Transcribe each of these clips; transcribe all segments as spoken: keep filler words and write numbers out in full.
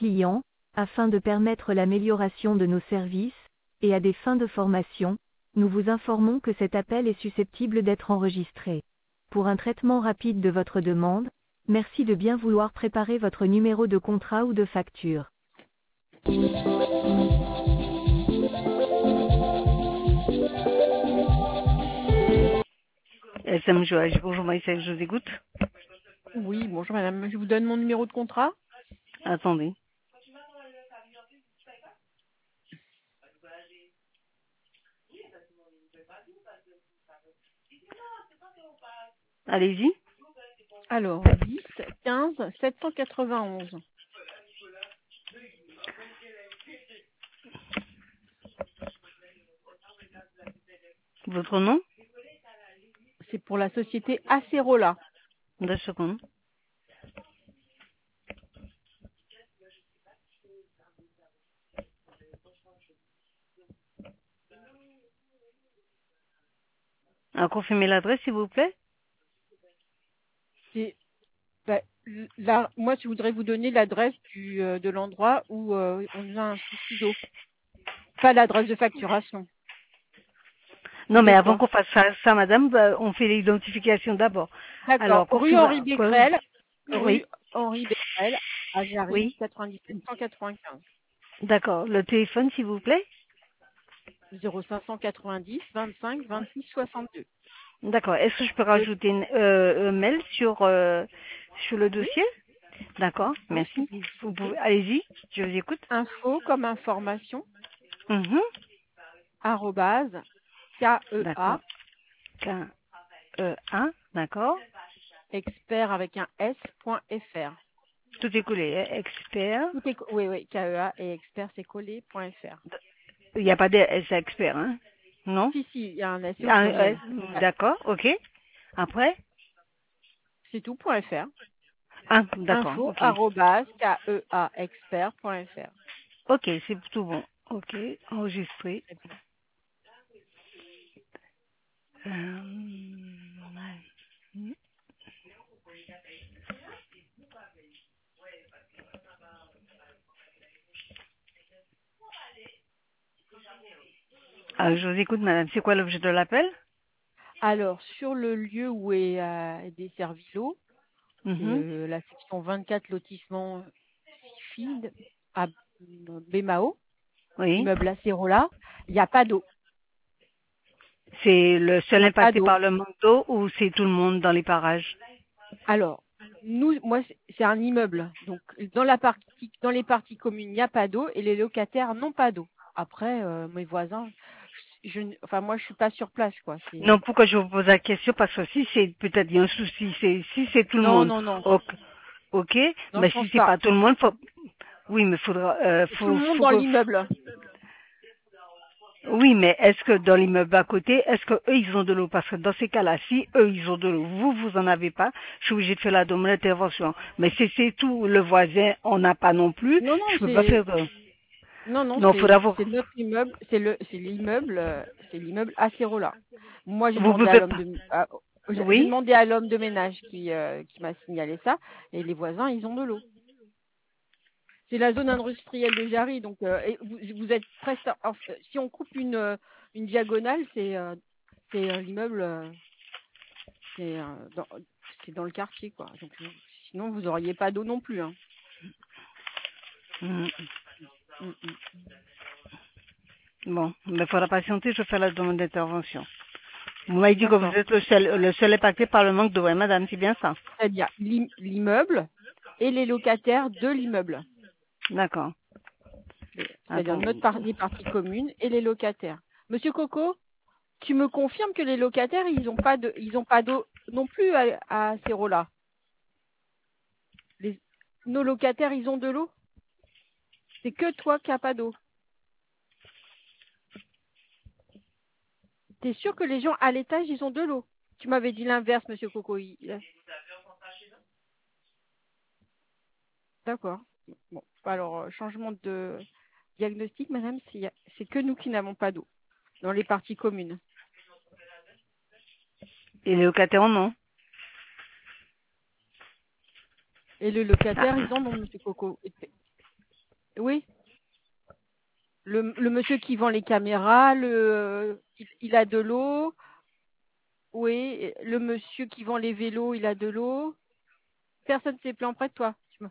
clients, afin de permettre l'amélioration de nos services, et à des fins de formation, nous vous informons que cet appel est susceptible d'être enregistré. Pour un traitement rapide de votre demande, merci de bien vouloir préparer votre numéro de contrat ou de facture. S M Joël, bonjour Maïssa, je vous écoute. Oui, bonjour madame, je vous donne mon numéro de contrat. Attendez. Allez-y. Alors, dix, quinze, sept cent quatre-vingt-onze. Votre nom? C'est pour la société Acerola. Deux secondes. À confirmer l'adresse, s'il vous plaît. C'est, bah, là, moi, je voudrais vous donner l'adresse du, euh, de l'endroit où euh, on a un souci d'eau. Pas l'adresse de facturation. Non, mais De avant quoi? qu'on fasse ça, ça, madame, bah, on fait l'identification d'abord. D'accord. Alors, Rue confirme- Henri quoi- Becquerel, rue Oui, Henri Becquerel, à Jarry, oui. quatre-vingt-dix-sept cent quatre-vingt-quinze. D'accord. Le téléphone, s'il vous plaît. zéro cinq cent quatre-vingt-dix, vingt-cinq, vingt-six, soixante-deux. D'accord. Est-ce que je peux Et- rajouter une, euh, un mail sur, euh, sur le Oui, dossier? D'accord. oui, Merci. s'il vous Vous pouvez, plaît. allez-y. Je vous écoute. Info comme information, Mhm. arrobase, K-E-A, D'accord. K E A. D'accord. expert avec un S, point fr. Tout est collé. hein. Expert. Tout est, co- oui, oui, K E A et expert, c'est collé, point fr. Il n'y a pas de S expert, hein? Non? Si, si, il y a un S au Ah, euh, pluriel. Ah, d'accord. Ok. Après? c'est tout, point fr. Ah, d'accord. Info, Ok. arrobase, K E A, expert, point fr. Ok, c'est tout bon. Ok, enregistré. C'est bon. Euh, ah, je vous écoute, madame. C'est quoi l'objet de l'appel? Alors, sur le lieu où est euh, desservi l'eau, c'est Mhm. euh, la section vingt-quatre lotissement Sifid à Bémao, Oui. immeuble Acerola, il n'y a pas d'eau. C'est le Il seul n'y a pas impacté d'eau. par le manque d'eau ou c'est tout le monde dans les parages? Alors, nous, moi, c'est c'est un immeuble. Donc, dans la partie, dans les parties communes, il n'y a pas d'eau et les locataires n'ont pas d'eau. Après, euh, mes voisins, je, ne- enfin, moi, je suis pas sur place, quoi. C'est Non, pourquoi je vous pose la question? Parce que si c'est peut-être il y a un souci, c'est si c'est tout le non, monde, non, non, ok, ok, non, mais je si pense c'est pas. pas tout le monde, faut, oui, mais faudra, euh, Tout le faut, monde faut dans que, l'immeuble. oui, mais est-ce que dans l'immeuble à côté, est-ce que eux ils ont de l'eau? Parce que dans ces cas-là, si eux ils ont de l'eau, vous vous en avez pas, je suis obligée de faire la demande d'intervention. Mais si c'est tout le voisin, on n'a pas non plus, Non, je non, peux pas c'est faire. De... non, non, Non, faudra c'est vous. c'est notre immeuble, c'est le c'est l'immeuble, euh, c'est l'immeuble Acerola. Moi, j'ai Vous demandé vous à êtes. l'homme de à- j'ai j'ai Oui. demandé à l'homme de ménage qui euh, qui m'a signalé ça et les voisins, ils ont de l'eau. C'est la zone industrielle de Jarry, donc euh, et vous, vous êtes presque en- si on coupe une euh, une diagonale, c'est euh, c'est euh, l'immeuble, euh, c'est euh, dans c'est dans le quartier, quoi. Donc euh, sinon vous auriez pas d'eau non plus, hein. Mm. Mm, mm. Bon, mais faudra patienter, je vais faire la demande d'intervention. Vous m'avez dit que vous D'accord. êtes le seul, le seul impacté par le manque d'eau, ouais, madame, c'est bien ça? C'est-à-dire l'im- l'immeuble et les locataires de l'immeuble. D'accord. Les- C'est-à-dire Attends. notre par- les parties communes et les locataires. Monsieur Coco, tu me confirmes que les locataires, ils ont pas de, ils ont pas d'eau non plus à, à Cérola. Les, nos locataires, ils ont de l'eau. C'est que toi qui n'as pas d'eau. T'es sûr que les gens à l'étage, ils ont de l'eau? Tu m'avais dit l'inverse, Monsieur Coco. il- il- D'accord. Bon, alors euh, changement de diagnostic, madame, c'est c'est que nous qui n'avons pas d'eau dans les parties communes. Et les locataires, non? Et le Ah. locataire, ils en ont, Monsieur Coco. Oui. Le, le monsieur qui vend les caméras, le, il, il a de l'eau. Oui. Le monsieur qui vend les vélos, il a de l'eau. Personne s'est plaint près de toi. Tu me-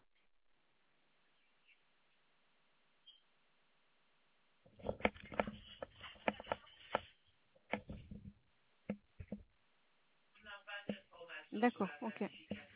D'accord, ok.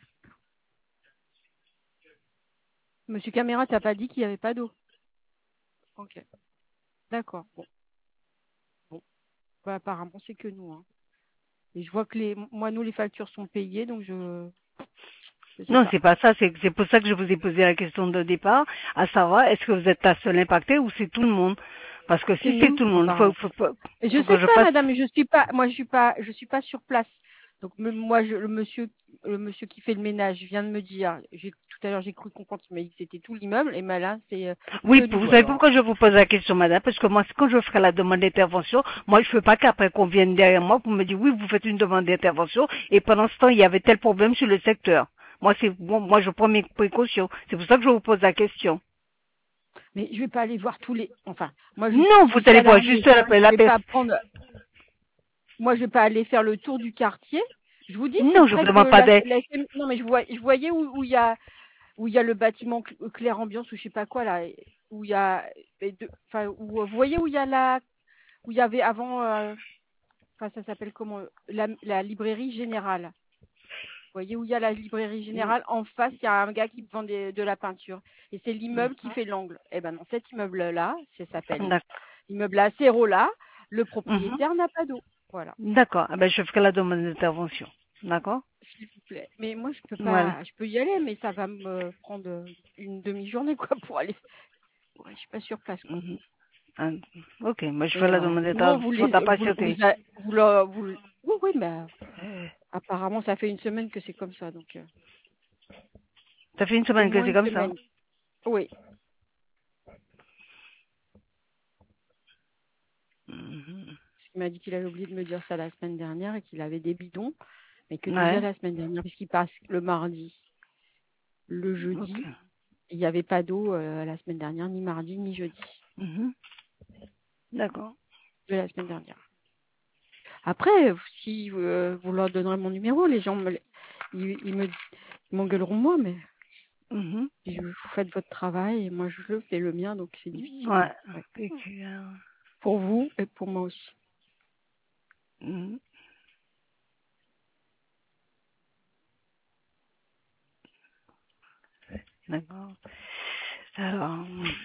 Monsieur Caméra, t'as pas dit qu'il n'y avait pas d'eau. Ok. D'accord. Bon. Bon. Bah, apparemment, c'est que nous, hein. Et je vois que les, moi, nous, les factures sont payées, donc je, je sais Non, pas. c'est pas ça. C'est c'est pour ça que je vous ai posé la question de départ, à savoir, est-ce que vous êtes la seule impactée ou c'est tout le monde? Parce que C'est si c'est nous, tout le monde, faut, apparemment. faut, faut, Et je faut sais que je pas, fasse. madame, je suis pas, moi, je suis pas, je suis pas sur place. Donc, me- moi, je, le monsieur, le monsieur qui fait le ménage vient de me dire, j'ai, tout à l'heure, j'ai cru comprendre qu'il m'a dit que c'était tout l'immeuble, et ben là, c'est euh, Oui, que vous nous, savez alors. pourquoi je vous pose la question, madame? Parce que moi, quand je ferai la demande d'intervention, moi, je ne veux pas qu'après qu'on vienne derrière moi pour me dire, oui, vous faites une demande d'intervention, et pendant ce temps, il y avait tel problème sur le secteur. Moi, c'est bon, moi, je prends mes précautions. C'est pour ça que je vous pose la question. Mais je vais pas aller voir tous les, enfin, moi, je, Non, je vous suis allez voir salariée, juste la, je la vais personne. pas prendre, moi, je vais pas aller faire le tour du quartier. Je vous dis, c'est Non, je vous près de demande pas la, d'aide. la- non, mais je vois, je voyais où, où il y a, où il y a le bâtiment Cl- Claire Ambiance ou je sais pas quoi là, où il y a, et de- enfin, où, vous voyez où il y a la, où il y avait avant, euh, enfin, ça s'appelle comment, la, la librairie générale. Vous voyez où il y a la librairie générale, en face, il y a un gars qui vend des- de la peinture. Et c'est l'immeuble qui fait l'angle. Eh ben, dans cet immeuble-là, ça s'appelle D'accord. l'immeuble Acerola, le Mhm. propriétaire n'a pas d'eau. Voilà. D'accord. Ah ben, je ferai la demande d'intervention. D'accord? S'il vous plaît. Mais moi, je peux Voilà. pas, je peux y aller, mais ça va me prendre une demi-journée, quoi, pour aller. Ouais, je suis pas sur place, quoi. Mhm. Ah, ok, moi, je ferai Et la voilà. demande Sinon, vous d'intervention. Faut les, ta vous, vous, patienter. a- vous, le- vous le- oui, oui, mais euh, apparemment, ça fait une semaine que c'est comme ça, donc euh, Ça fait une au semaine que moins c'est une comme ça. semaine. Oui. Mhm. Il m'a dit qu'il avait oublié de me dire ça la semaine dernière et qu'il avait des bidons, mais que déjà Ouais. la semaine dernière, puisqu'il passe le mardi, le Ok. jeudi, il n'y avait pas d'eau euh, la semaine dernière, ni mardi, ni jeudi, Mhm. D'accord. de la semaine dernière. Après, si euh, vous leur donnerez mon numéro, les gens me, ils, ils me, ils m'engueuleront moi, mais Mhm. je- vous faites votre travail et moi je le fais le mien, donc c'est difficile. Ouais. Ouais. Et puis, euh, Pour vous et pour moi aussi. mhm. D'accord. Alors,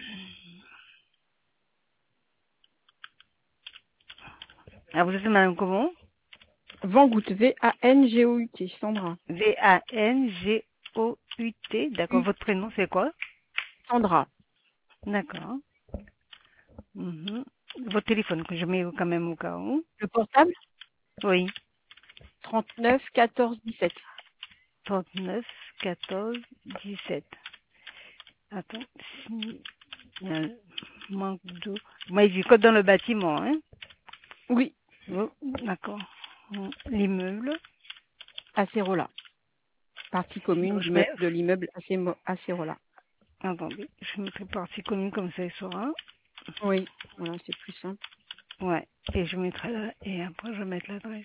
ah, vous êtes madame comment? Vangout, V A N G O U T, Sandra. V A N G O U T. D'accord. U, Votre prénom, c'est quoi? Sandra. D'accord. Mhm. Votre téléphone, que je mets quand même au cas où. Le portable, Oui. trente-neuf quatorze dix-sept. trente-neuf, quatorze, dix-sept. Attends. Si, euh, manque d'eau. Vous m'avez dit code dans le bâtiment, hein? Oui, Oh, d'accord. Mm. L'immeuble. Acerola. Partie commune Donc, du je me- mets, de l'immeuble Acemo- Acerola. attendez, je mettrai partie commune comme ça, il sera. Oui, voilà, c'est plus simple. Ouais. Et je mettrai là, et après, je vais mettre l'adresse.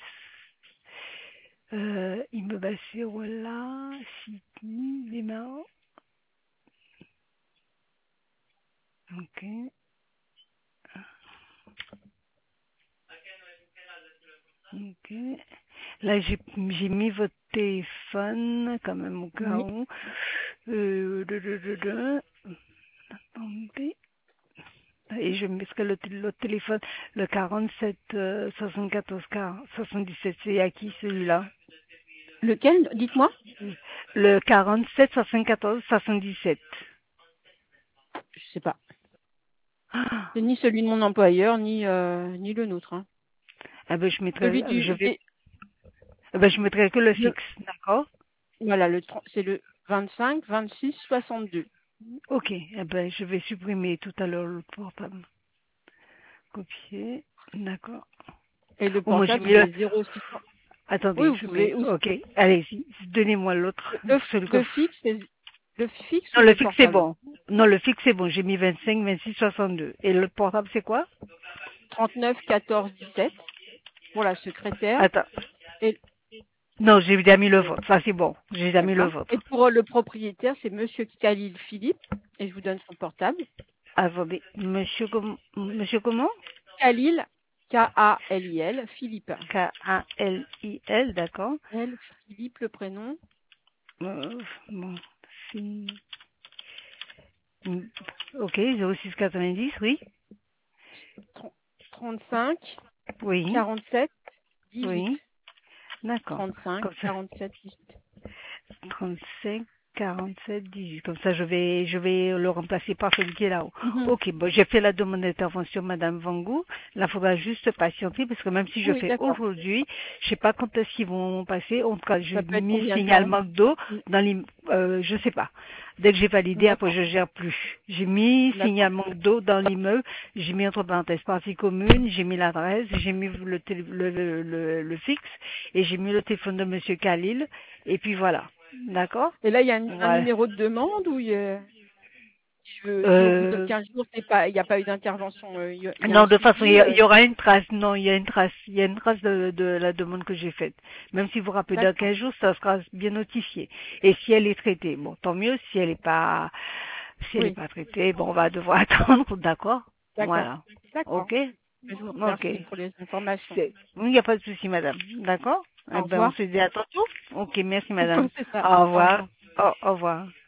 Euh, immeuble Acerola, Sydney, Démarre. Ok. Ok. Là, j'ai j'ai mis votre téléphone, quand même, au cas Oui. où. Euh, de, de, de, de. Attendez. Et je mettrai le, le téléphone, le quarante-sept, euh, soixante-quatorze, soixante-dix-sept. C'est à qui celui-là? Lequel, dites-moi? Le quarante-sept, soixante-quatorze, soixante-dix-sept. Je sais pas. Ah, C'est ni celui de mon employeur, ni, euh, ni le nôtre. Hein. ah ben, je Celui mettrai, je du, vais, c'est ah ben, je mettrai que le le- fixe, d'accord? voilà, le, tr- c'est le vingt-cinq, vingt-six, soixante-deux. Ok, eh ben, je vais supprimer tout à l'heure le portable. Copier, d'accord. Et le Oh, moi, j'ai portable, mis c'est le, le zéro six. Oui, attendez, vous je pouvez mets, aussi. ok, allez-y, donnez-moi l'autre, Le, celui que, le fixe, c'est le fixe ou non, le le fixe c'est portable? bon. Non, le fixe, c'est bon. J'ai mis vingt-cinq, vingt-six, soixante-deux. Et le portable, c'est quoi? trente-neuf quatorze dix-sept pour la secrétaire. Attends. Et, Non, j'ai déjà mis le vote. Ça, c'est bon. J'ai déjà mis le d'accord. vote. Et pour euh, le propriétaire, c'est Monsieur Khalil Philippe. Et je vous donne son portable. Attendez. Monsieur, com... Monsieur comment? Khalil, K A L I L, Philippe. K A L I L, d'accord. L, Philippe, le prénom. Euh, bon. Si... Ok, zéro six quatre-vingt-dix, oui. trente-cinq, Oui. quarante-sept, dix-huit. Oui. D'accord. trente-cinq, Comme ça. quarante-sept, dix-huit. trente-cinq, quarante-sept, dix-huit. Comme ça, je vais, je vais le remplacer par celui qui est là-haut. Mhm. Ok, bon, j'ai fait la demande d'intervention, Madame Vangou. Là, il faudra juste patienter parce que même si je Oui, fais d'accord. aujourd'hui, je sais pas quand est-ce qu'ils vont passer. En tout cas, Ça j'ai peut être mis combien de signal temps? manque d'eau Mm. dans les, euh, je sais pas. Dès que j'ai validé, après D'accord. je gère plus. J'ai mis D'accord. signal manque d'eau dans l'immeuble, j'ai mis entre parenthèses partie commune, j'ai mis l'adresse, j'ai mis le, télé- le, le, le, le fixe et j'ai mis le téléphone de Monsieur Khalil. Et puis voilà. D'accord? Et là, il y a un, un Voilà. numéro de demande ou il y a- si, je, si au bout de Euh, quinze jours, c'est pas, il n'y a pas eu d'intervention, euh, il y, a il y a non, un de toute façon, il suivi. y, a- euh, il y aura une trace. Non, il y a une trace. Il y a une trace de, de la demande que j'ai faite. Même si vous rappelez dans D'accord. quinze jours, ça sera bien notifié. Et si elle est traitée, bon, tant mieux. Si elle n'est pas, si elle est Oui. pas traitée, bon, on va devoir attendre. D'accord? D'accord. Voilà. D'accord. Ok? Je vous Ok. remercie pour les informations. C'est- Oui, il n'y a pas de souci, madame. D'accord? Eh Au ben, on revoir. se dit à tantôt. Ok, merci, madame. C'est ça. Au Au revoir. revoir. Au, au revoir.